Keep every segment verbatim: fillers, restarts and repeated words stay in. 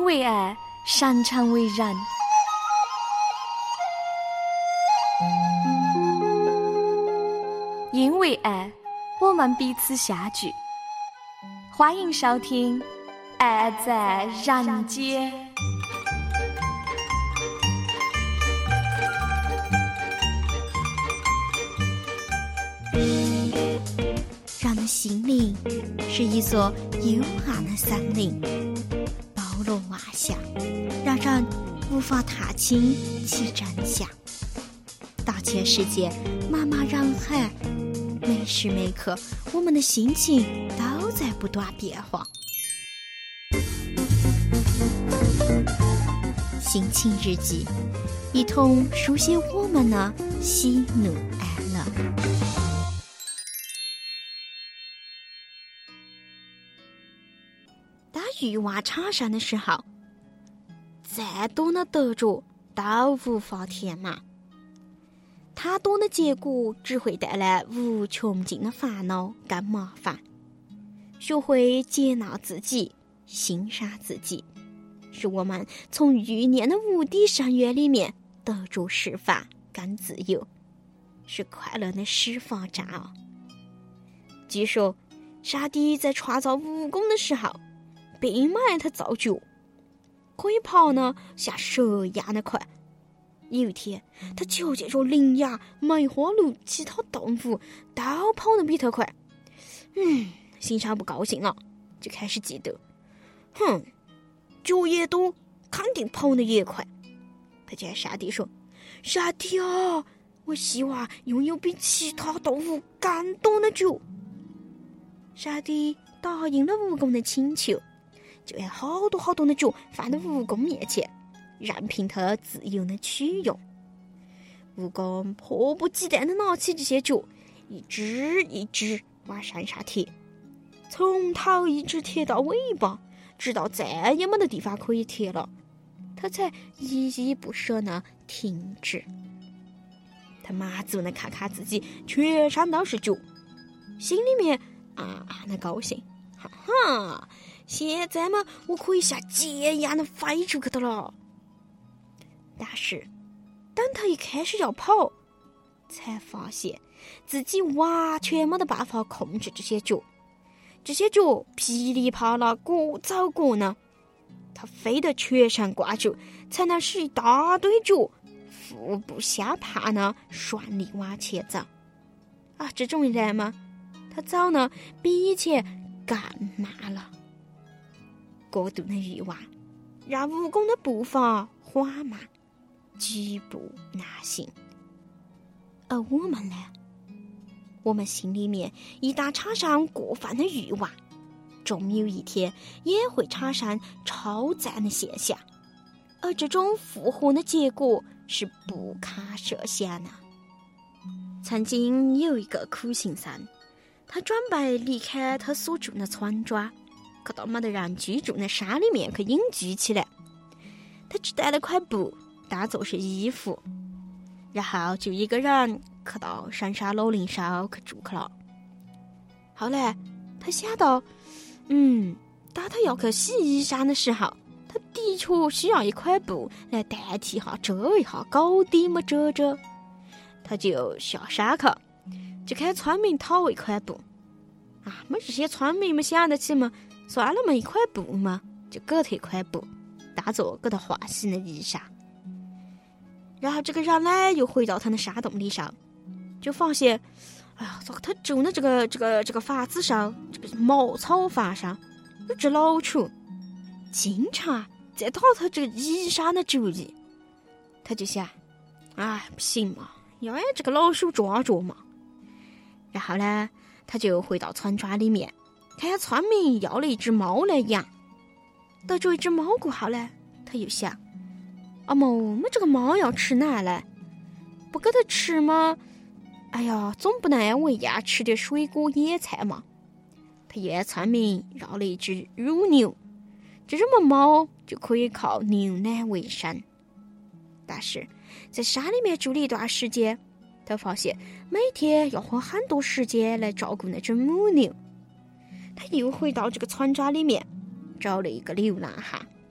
因为爱擅长为人。因为爱，我们彼此相聚。欢迎收听《爱在人间》。 人的心灵是一座幽暗的森林，包罗万象，让人无法踏清其真相。大千世界，茫茫人海，每时每刻，我们的心情都在不断变化。心情日记，一同书写我们的喜怒哀乐。当欲望产生的时候，再多的得着都无法填满。太多的结果只会带来无穷尽的烦恼跟麻烦。学会接纳自己，欣赏自己，是我们从欲念的无底深渊里面得着释放跟自由，是快乐的释放站啊！据说上帝在创造蜈蚣的时候，并没有他造脚，可以跑呢像蛇一样的快。有一天，他瞧见着羚羊、梅花鹿其他动物都跑得比他快，嗯，心上不高兴了，就开始嫉妒。哼，脚也多，肯定跑得也快。他就向上帝说：“上帝啊，我希望拥有比其他动物更多的脚。”上帝答应了蜈蚣的请求，就把好多好多的脚放到蜈蚣面前，任凭他自由的取用。蜈蚣迫不及待地拿起这些脚，一只一只往身上贴，从头一直贴到尾巴，直到再也没得地方可以贴了，他才依依不舍地停止。他满足地看看自己全身都是脚，心里面啊啊的高兴，哈哈，现在嘛，我可以像箭一样的飞出去的了。但是当他一开始要跑，才发现自己完全没得办法控制这些脚，这些脚噼里啪啦各走各呢，他非得全神贯注，才能使一大堆脚互不相盼呢顺利往前走。啊，这种一来嘛，他走呢比以前更慢了。过度的欲望让蜈蚣的步伐缓慢，举步难行。而我们呢，我们心里面一旦产生过分的欲望，终有一天也会产生超赞的现象，而这种复合的结果是不堪设想的。曾经有一个苦行僧，他准备离开他所住的村庄，可到没得人居住的山里面去隐居起来。他只带了块布当作是衣服，然后就一个人去到深山老林上去住去了。后来他想到，嗯，当他要去洗衣裳的时候，他的确需要一块布来代替下遮一下高低没遮遮。他就下山去，就看村民讨一块布。啊，没这些村民们想得起嘛，算了嘛，一块布嘛，就给他一块布，当做给他换新的衣裳。然后这个人呢，又回到他的山洞里上，就发现，哎呀，咋个他住的这个这个这个房子上，这个茅草房上，有只老鼠，经常在打他这个衣裳的主意。他就想，哎，不行嘛，要让这个老鼠抓住嘛。然后呢，他就回到村庄里面，看下村民要了一只猫来养。得着一只猫过后呢，他又想，啊么，我们这个猫要吃哪呢？不给它吃吗？哎呀，总不能喂鸭吃点水果野菜嘛。他又让村民要了一只乳牛，这种猫就可以靠牛奶为生。但是在山里面住了一段时间，他发现每天要花很多时间来照顾那只母牛。他又回到这个村庄里面，找了一个流浪汉，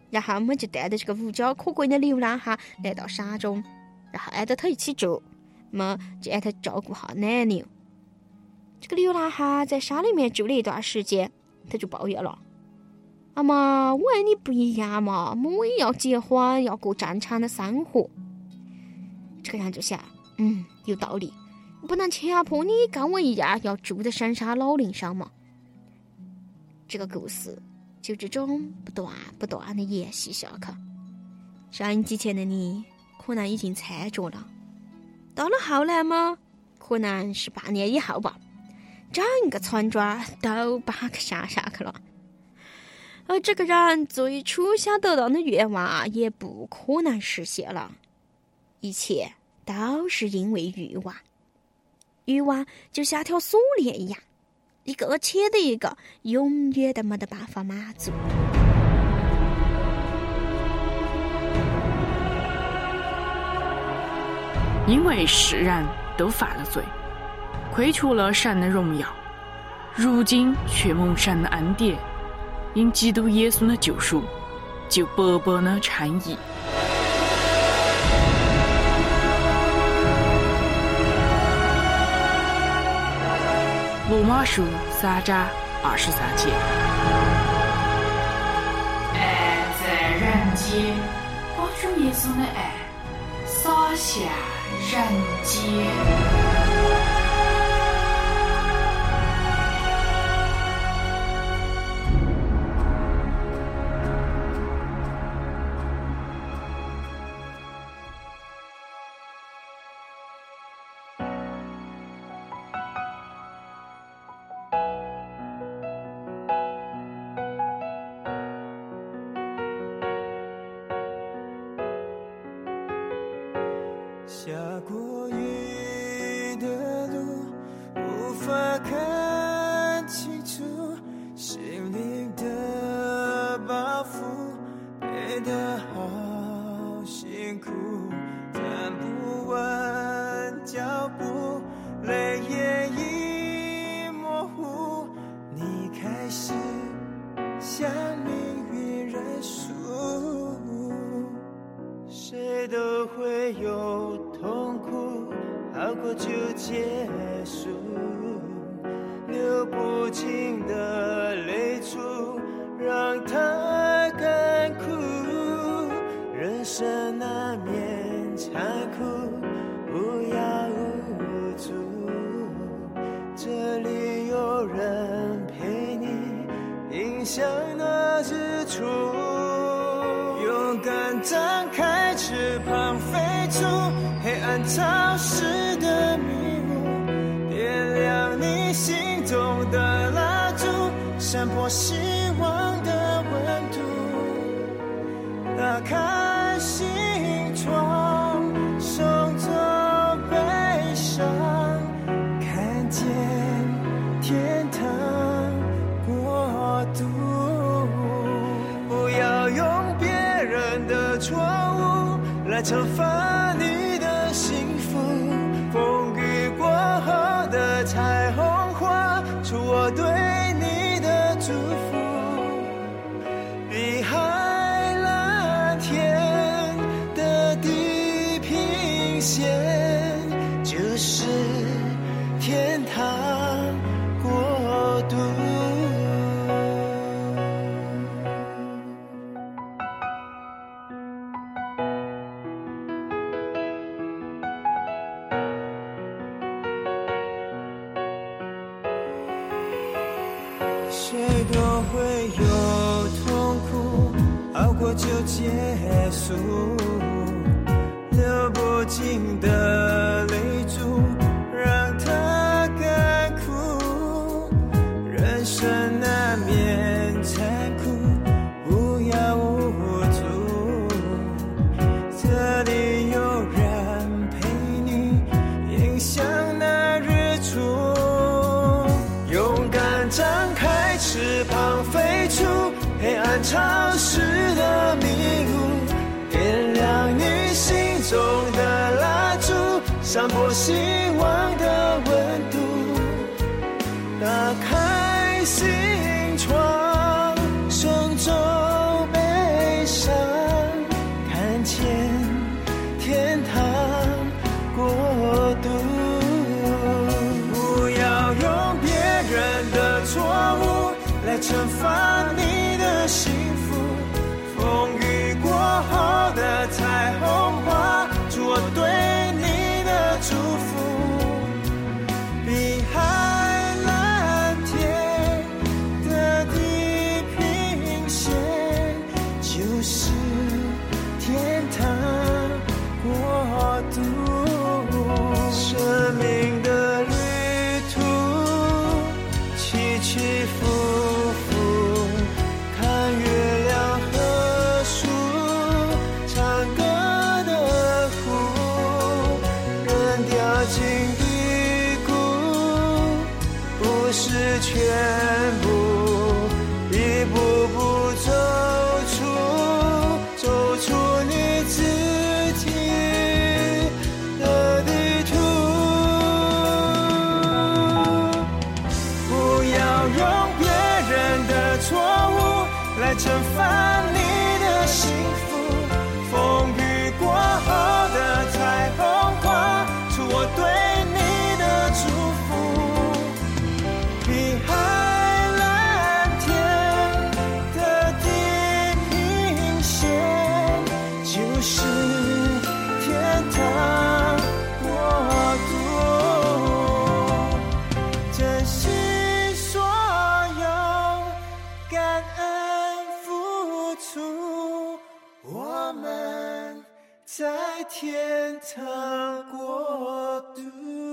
然后我们就带着这个无家可归的流浪汉来到山中，然后挨着他一起住，我们就让他照顾好奶牛。这个流浪汉在山里面住了一段时间，他就抱怨了：阿妈，我爱你不一样嘛，我也要结婚，要过正常的生活。这个人就想，嗯，有道理，不能强迫你跟我一样要住在深山老林上嘛。这个故事就这种不断不断的延续下去。收音机前的你可能已经猜着了，到了后来嘛，可能是半年以后吧，整个村庄都搬去山上去了。而这个人最初想得到的愿望也不可能实现了，一切都是因为欲望。欲望就像条锁链一样，一个接的一个，永远都没得办法满足。 因为世人都犯了罪，亏缺了神的荣耀，如今却蒙神的恩典，因基督耶稣的救赎，就白白的称义。罗马书三章二十三节。爱在人间，把主耶稣的爱洒向人间。 下过雨的路，无法看清楚，心灵的包袱背得好辛苦，站不稳脚步，泪也已模糊，你开始向命运认输，谁都会有痛苦，好过就结束，流不尽的泪珠让它干枯，人生难免残酷，无药无助，这里有人陪你迎向那日出，勇敢张开翅膀飞出黑暗潮湿的迷雾，点亮你心中的蜡烛，闪破希望的温度，打开心窗，送走悲伤，看见天堂国度，不要用别人的错误来惩罚你的幸福，风雨过后的彩虹画出我对你的祝福，比海蓝天的地平线就是天堂国度。谁都会有痛苦，熬过就结束，流不尽的泪珠让它干枯，人生难免残酷，无药无助，这里有人陪你迎向那日出，勇敢张开翅膀飞出黑暗潮湿的迷雾，点亮你心中的蜡烛，闪破希望的温度，打开心窗，送走悲伤， 惩罚你的幸福。风雨过后的彩虹花，主我对你的祝福，比海蓝天的地平线，就是天堂国度。生命的旅途起起伏伏，看月亮和树，唱歌的湖，人掉进低谷，不是全部，一步步走出，走出你自己的地图。不要用别人的错误来惩罚你的幸福。风雨过后的彩虹花，是我对你的祝福，比海蓝天的地平线，就是天堂国度。珍惜所有，感恩付出，我们在天堂国度。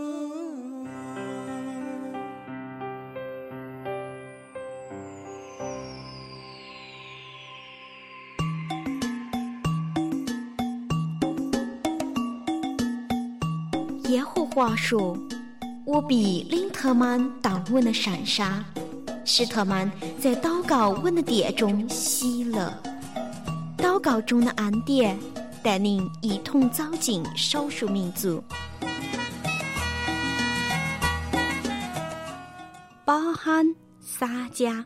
耶和华说，我必领他们到我的山上，使他们在祷告我的殿中喜乐。祷告中的恩典带领一同走进少数民族。巴罕撒迦，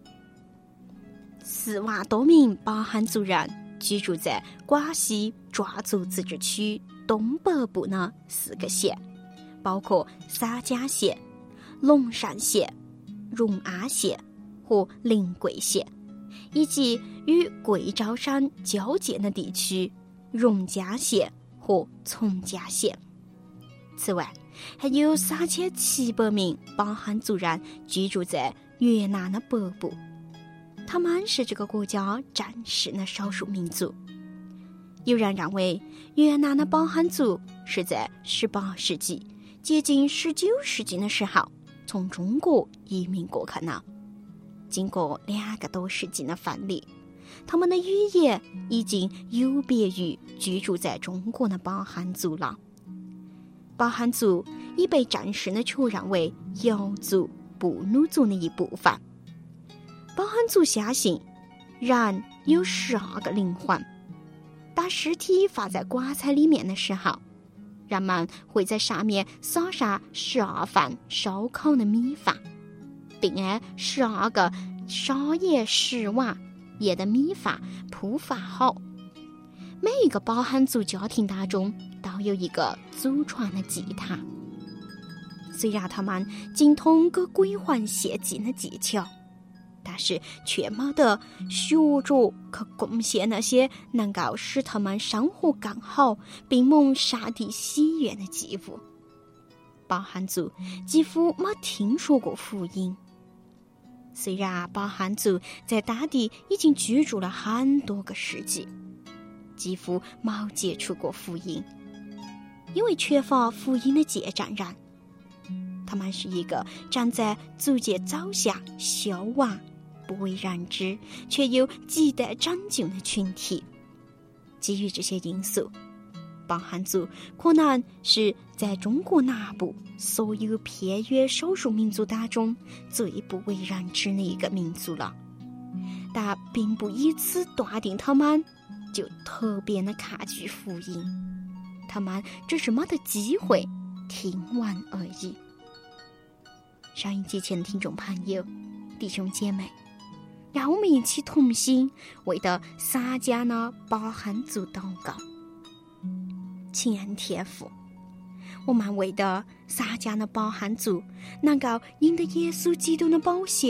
四万多名巴罕族人居住在广西壮族自治区东北部的四个县，包括撒迦县、龙山县、荣安县和临桂县，以及与贵州省交界的地区荣嘉县和从嘉县。此外，还有三千七百名巴罕族人居住在越南的北部，他们是这个国家真实的少数民族。有人认为，越南的巴罕族是在十八世纪接近十九世纪的时候从中国移民过去的。经过两个多世纪的分离，他们的语言已经有别于居住在中国的巴罕族了。巴罕族已被正式的确认为瑶族、布努族的一部分。巴罕族相信人有十二个灵魂，当尸体放在棺材里面的时候，人们会在上面撒上十二份烧烤的米饭，并按十二个沙叶石碗沿的米饭铺放好。每一个巴罕族家庭当中都有一个祖传的祭坛。虽然他们精通给鬼魂献祭的技巧，但是却没得学着去贡献那些能够使他们生活更好并蒙上帝喜悦的祭物。巴罕族几乎没听说过福音。虽然巴罕族在当地已经居住了很多个世纪，几乎没接触过福音，因为缺乏福音的见证人。他们是一个站在逐渐走向消亡、不为人知却又亟待拯救的群体。基于这些因素，巴罕族可能是在中国南部所有偏远少数民族当中最不为人知的一个民族了，但并不以此断定他们就特别的抗拒福音，他们只是没得机会听完而已。上一集前的听众朋友、弟兄姐妹，让我们一起同心为的撒迦那巴罕族祷告。亲爱的天父，我们为的撒迦那巴罕族能够因得耶稣基督的宝血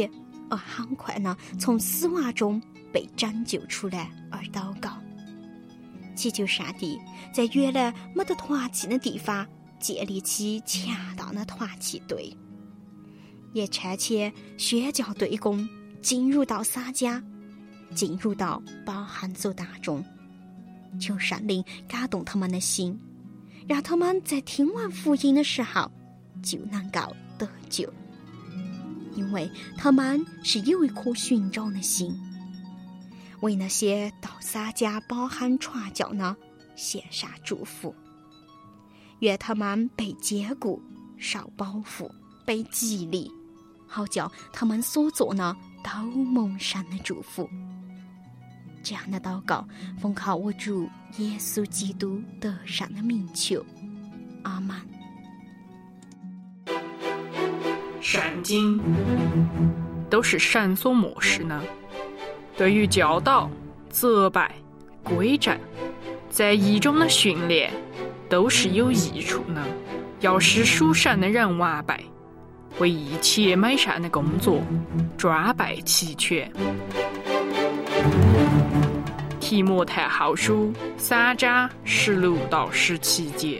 而很快呢从死亡中被拯救出来而祷告，祈求上帝在原来没得团契的地方建立起强大的团契队，也差遣宣教队工进入到撒迦，进入到巴罕族当中，求圣灵感动他们的心，让他们在听完福音的时候就能够得救，因为他们是有一颗寻找的心，为那些到撒迦巴罕传教呢献上祝福。愿他们被坚固、受保护、被激励，好叫他们所做呢都蒙神的祝福。这样的祷告奉靠我主耶稣基督得胜的名求，阿们。 圣经都是神所默示呢，对于教导、责备、规正，在义中的训练都是有益处呢。要使属神的人完备，为一切美善的工作装备齐全。提摩太后书三章十六到十七节。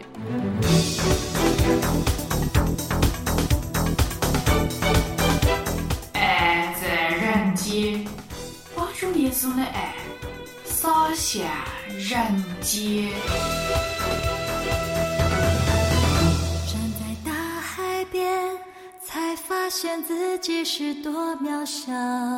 爱在人间，把主耶稣的爱洒向人间。 站在大海边，才发现自己是多渺小。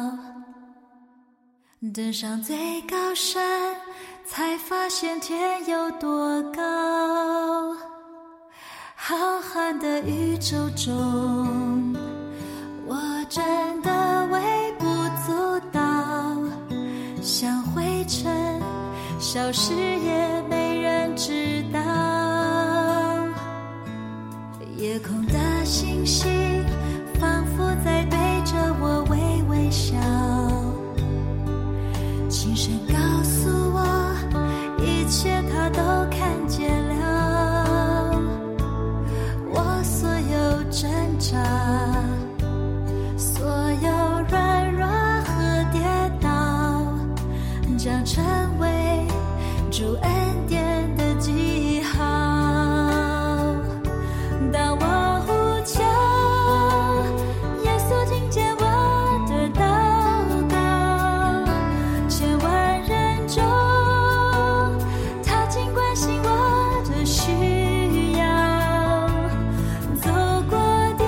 登上最高山，才发现天有多高。浩瀚的宇宙中，我真的微不足道，像灰尘，消失也没人知道。夜空的星星，仿佛在对着我微微笑。轻声告诉我，一切他都看见了。我所有挣扎，所有软弱和跌倒，将成为主恩典的记号。当我呼求，耶稣听见我的祷告。千万人中，他尽关心我的需要。走过的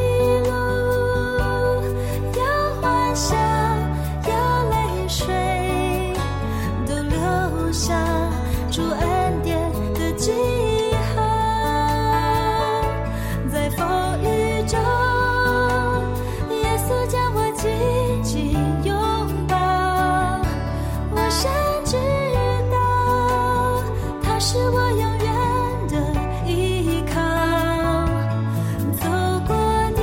路，有欢笑，有泪水，都留下主恩典的记号。在风雨中，耶稣将我紧紧拥抱。我深知道，他是我永远的依靠。走过的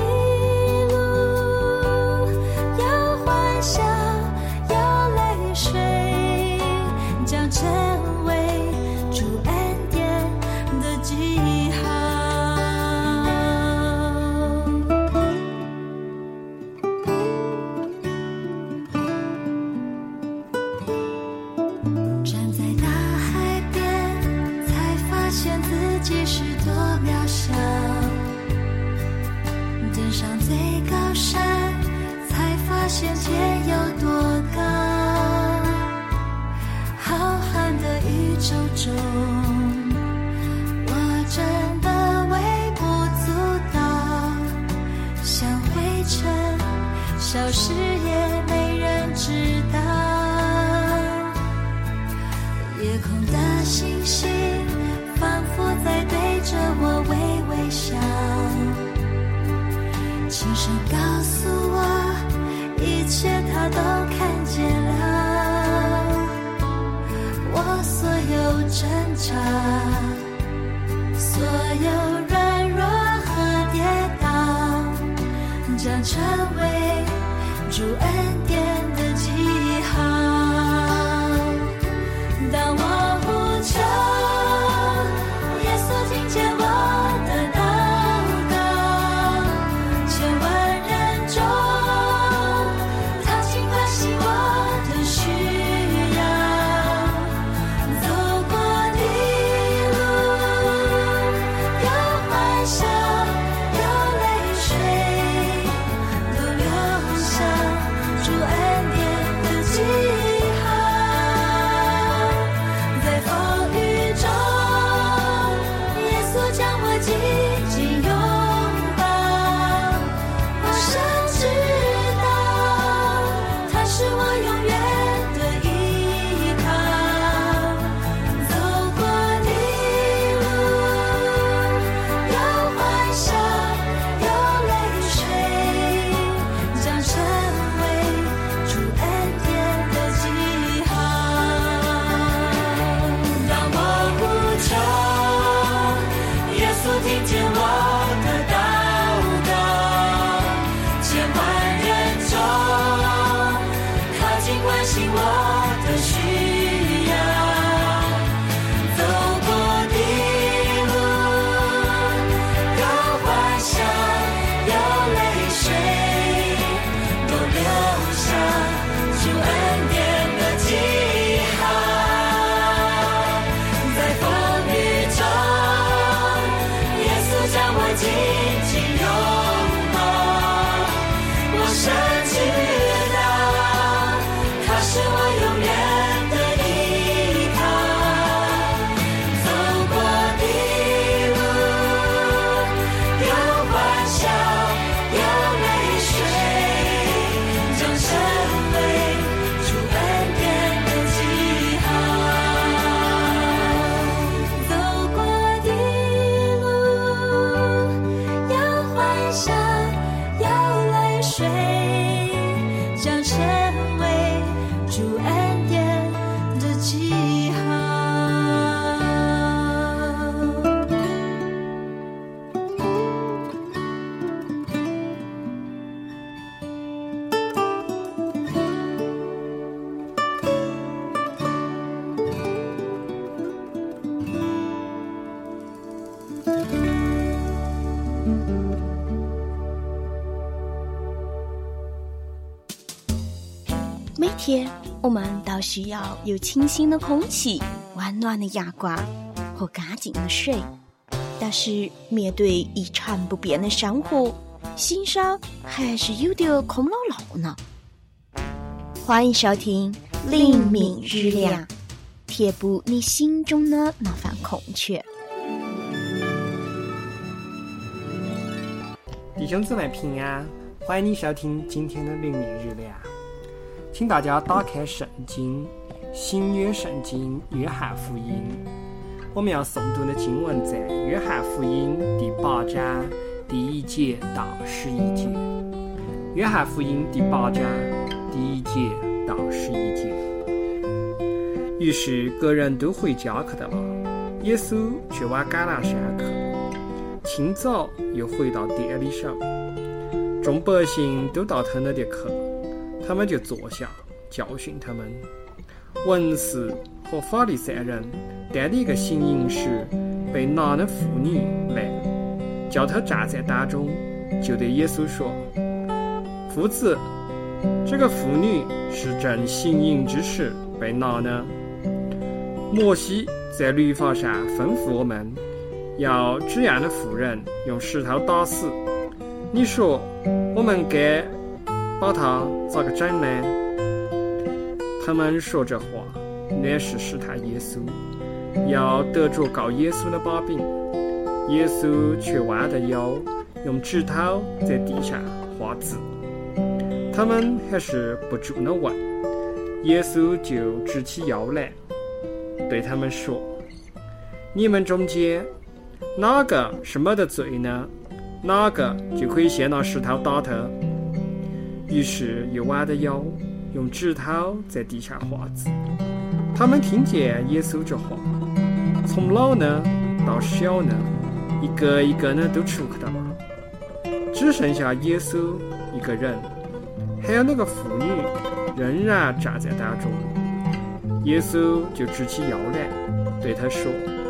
路，有欢笑，有泪水，将成为主恩典的记号。站在大海边，才发现自己是多渺小。登上最高山，才发现天有多高。浩瀚的宇宙中，我真的微不足道，像灰尘，消失也没人知道。夜空的星星，仿佛在对着我微微笑。轻声告诉我，一切他都看见了。我所有挣扎，所有软弱和跌倒，将成为主恩典的记号。当我呼求，耶稣听见我的祷告。千万人中， 每天我们都需要有清新的空气、温暖的阳光和干净的水，但是面对一成不变的生活，心上还是有点空落落呢。欢迎收听灵敏日亮，填补你心中的那份空缺。 弟兄姊妹平安，欢迎你收听今天的灵敏日亮。请大家打开圣经新约圣经约翰福音，我们要诵读的经文在约翰福音第八章第一节到十一节。约翰福音第八章第一节到十一节。于是各人都回家去的了，耶稣却往橄榄山去。清早又回到店里上，众百姓都到他那里去，他们就坐下教训他们。文士和法利赛人带了一个行淫时被拿的妇女来，叫他站在当中，就对耶稣说：夫子，这个妇女是正行淫之时被拿的。摩西在律法上吩咐我们要这样的妇人用石头打死，你说我们该把他咋个整呢？他们说这话乃是试探耶稣，要得着告耶稣的把柄。耶稣却弯着腰，用指头在地上画字。他们还是不住地问，耶稣就直起腰来，对他们说：你们中间哪个是没得罪呢？哪个就可以先拿石头打他。于是又弯着腰，用指头在地上画字。他们听见耶稣这话，从老呢到小呢，一个一个呢都出去了，只剩下耶稣一个人，还有那个妇女仍然站在当中。耶稣就直起腰来，对他说：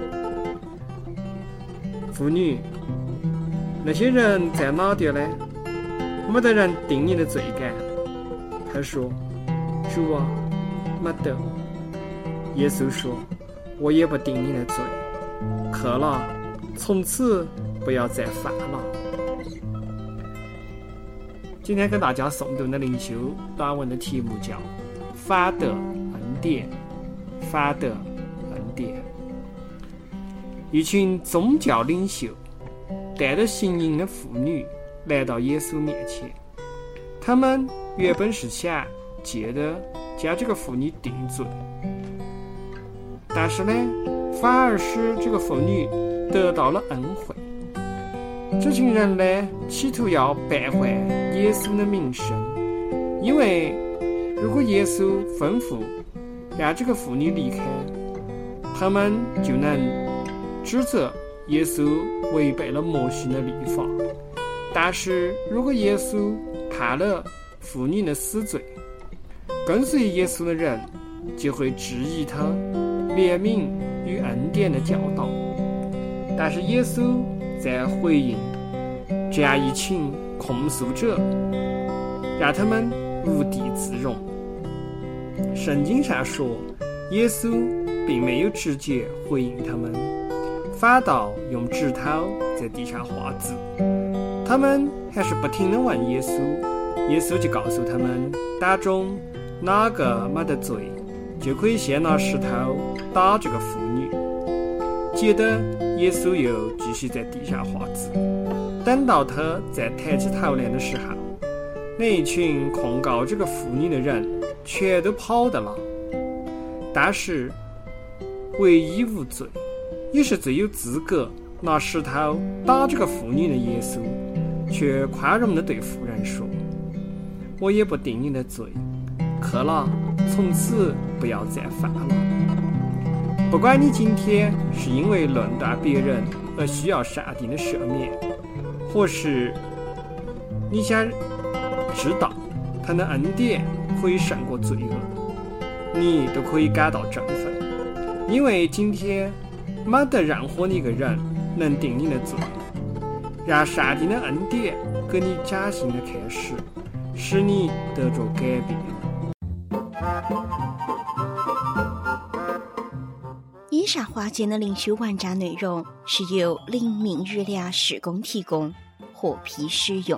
妇女，那些人在哪里呢？没得人定你的罪干。他说：主啊，没得。耶稣说：我也不定你的罪，去了，从此不要再犯了。今天跟大家诵读的灵修短文的题目叫反得恩典，反得恩典。一群宗教领袖带着行淫的妇女来到耶稣面前，他们原本是想借着将这个妇女定罪，但是呢，反而使这个妇女得到了恩惠。这群人呢，企图要败坏耶稣的名声，因为如果耶稣吩咐让这个妇女离开，他们就能指责耶稣违背了摩西的律法。但是如果耶稣判了妇女的死罪，跟随耶稣的人就会质疑他怜悯与恩典的教导。但是耶稣在回应这样一群控诉者，让他们无地自容。圣经上说，耶稣并没有直接回应他们，反倒用指头在地上画字。他们还是不停地问耶稣，耶稣就告诉他们，当中哪个没得罪，就可以先拿石头打这个妇女。接着耶稣又继续在地上画字。等到他再抬起头来的时候，那一群控告这个妇女的人全都跑得了。但是唯一无罪，也是最有资格拿石头打这个妇女的耶稣，却宽容地对妇人说：我也不定你的罪，去了，从此不要再犯了。不管你今天是因为论断别人而需要上帝的赦免，或是你想知道他的恩典可以胜过罪恶，你都可以感到振奋，因为今天没得任何一个人能定你的罪。让上帝的恩典给你崭新的开始，使你得着改变。 上话节的灵修网站内容是由灵命日料施工提供，获批使用。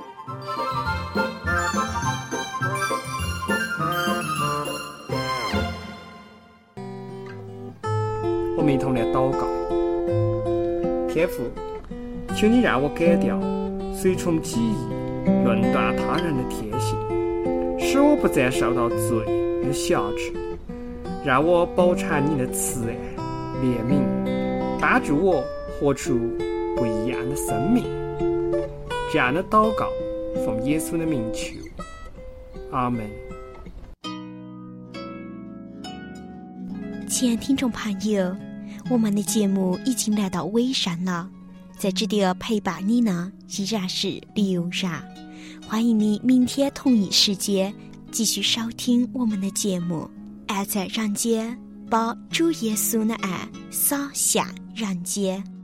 我们一同来祷告。天父，求你让我改掉随从己意、论断他人的天性，使我不再受到罪的辖制，让我饱尝你的慈爱、怜悯，帮助我活出不一样的生命。这样的祷告，奉耶稣的名求，阿门。 亲爱的听众朋友，我们的节目已经来到尾声了，在这里陪伴你呢依然是刘然，欢迎你明天同一时间继续收听我们的节目。爱在人间，把主耶稣的爱洒向人间。